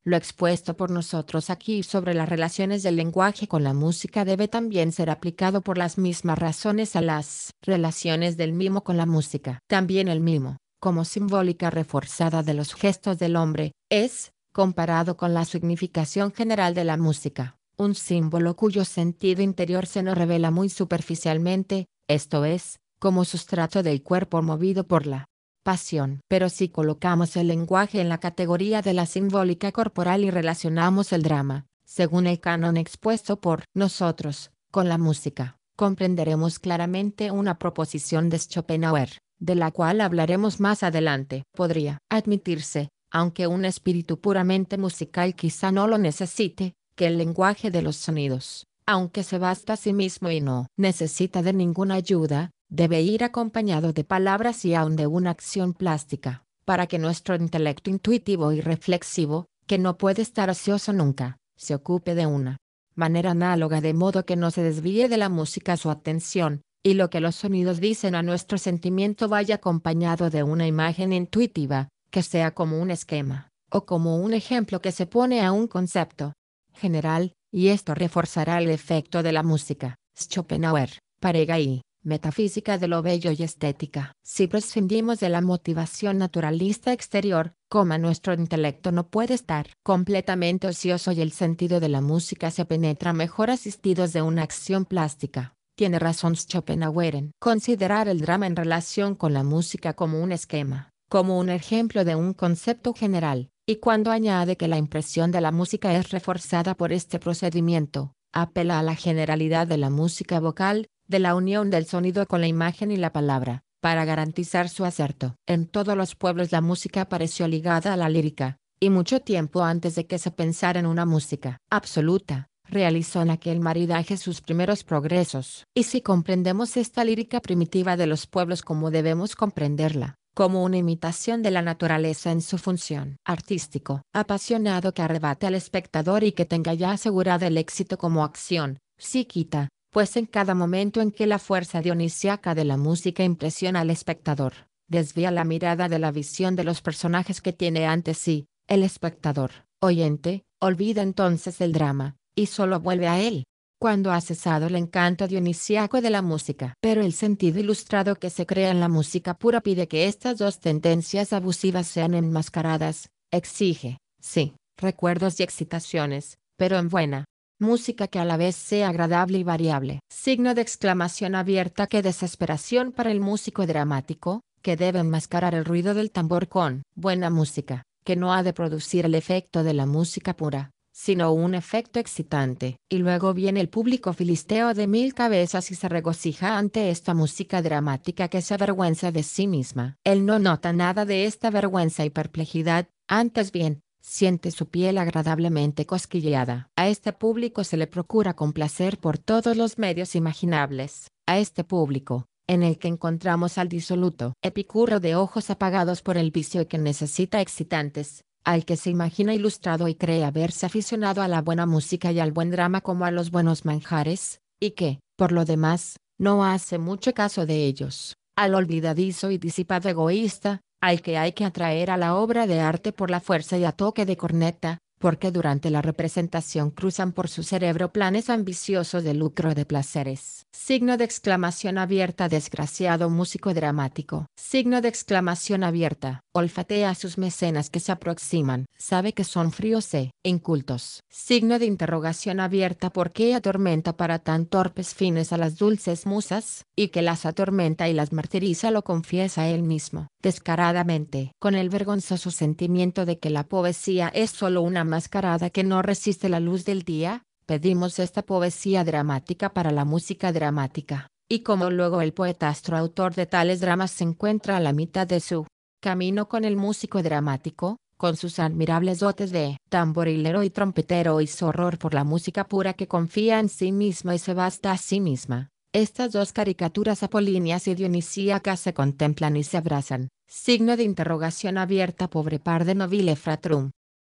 Lo expuesto por nosotros aquí sobre las relaciones del lenguaje con la música debe también ser aplicado por las mismas razones a las relaciones del mimo con la música. También el mimo, como simbólica reforzada de los gestos del hombre, es, comparado con la significación general de la música, un símbolo cuyo sentido interior se nos revela muy superficialmente, esto es, como sustrato del cuerpo movido por la pasión. Pero si colocamos el lenguaje en la categoría de la simbólica corporal y relacionamos el drama, según el canon expuesto por nosotros, con la música, comprenderemos claramente una proposición de Schopenhauer, de la cual hablaremos más adelante. Podría admitirse, aunque un espíritu puramente musical quizá no lo necesite, que el lenguaje de los sonidos, aunque se basta a sí mismo y no necesita de ninguna ayuda, debe ir acompañado de palabras y aun de una acción plástica, para que nuestro intelecto intuitivo y reflexivo, que no puede estar ocioso nunca, se ocupe de una manera análoga, de modo que no se desvíe de la música su atención, y lo que los sonidos dicen a nuestro sentimiento vaya acompañado de una imagen intuitiva, que sea como un esquema, o como un ejemplo que se pone a un concepto general, y esto reforzará el efecto de la música. Schopenhauer, Parega y Metafísica de lo bello y estética. Si prescindimos de la motivación naturalista exterior, nuestro intelecto no puede estar completamente ocioso y el sentido de la música se penetra mejor asistidos de una acción plástica. Tiene razón Schopenhauer en considerar el drama en relación con la música como un esquema, como un ejemplo de un concepto general, y cuando añade que la impresión de la música es reforzada por este procedimiento, apela a la generalidad de la música vocal, de la unión del sonido con la imagen y la palabra, para garantizar su acerto. En todos los pueblos la música apareció ligada a la lírica, y mucho tiempo antes de que se pensara en una música absoluta, realizó en aquel maridaje sus primeros progresos. Y si comprendemos esta lírica primitiva de los pueblos como debemos comprenderla, como una imitación de la naturaleza en su función artístico, apasionado que arrebate al espectador y que tenga ya asegurado el éxito como acción psíquica, pues en cada momento en que la fuerza dionisíaca de la música impresiona al espectador, desvía la mirada de la visión de los personajes que tiene ante sí, el espectador, oyente, olvida entonces el drama, y solo vuelve a él, cuando ha cesado el encanto dionisíaco de la música. Pero el sentido ilustrado que se crea en la música pura pide que estas dos tendencias abusivas sean enmascaradas, exige, sí, recuerdos y excitaciones, pero en buena música que a la vez sea agradable y variable. Signo de exclamación abierta. Qué desesperación para el músico dramático, que debe enmascarar el ruido del tambor con buena música, que no ha de producir el efecto de la música pura, sino un efecto excitante. Y luego viene el público filisteo de 1000 cabezas y se regocija ante esta música dramática que se avergüenza de sí misma. Él no nota nada de esta vergüenza y perplejidad, antes bien, siente su piel agradablemente cosquilleada. A este público se le procura complacer por todos los medios imaginables. A este público, en el que encontramos al disoluto Epicuro de ojos apagados por el vicio y que necesita excitantes, al que se imagina ilustrado y cree haberse aficionado a la buena música y al buen drama como a los buenos manjares, y que, por lo demás, no hace mucho caso de ellos, al olvidadizo y disipado egoísta, al que hay que atraer a la obra de arte por la fuerza y a toque de corneta, porque durante la representación cruzan por su cerebro planes ambiciosos de lucro de placeres. Signo de exclamación abierta. Desgraciado músico dramático. Signo de exclamación abierta. Olfatea a sus mecenas que se aproximan. Sabe que son fríos e incultos. Signo de interrogación abierta. ¿Por qué atormenta para tan torpes fines a las dulces musas? Y que las atormenta y las martiriza lo confiesa él mismo, descaradamente, con el vergonzoso sentimiento de que la poesía es solo una mascarada que no resiste la luz del día. Pedimos esta poesía dramática para la música dramática, y como luego el poetastro autor de tales dramas se encuentra a la mitad de su camino con el músico dramático, con sus admirables dotes de tamborilero y trompetero y su horror por la música pura que confía en sí misma y se basta a sí misma, estas dos caricaturas apolíneas y dionisíacas se contemplan y se abrazan. Signo de interrogación abierta. Pobre par de nobile fratrum,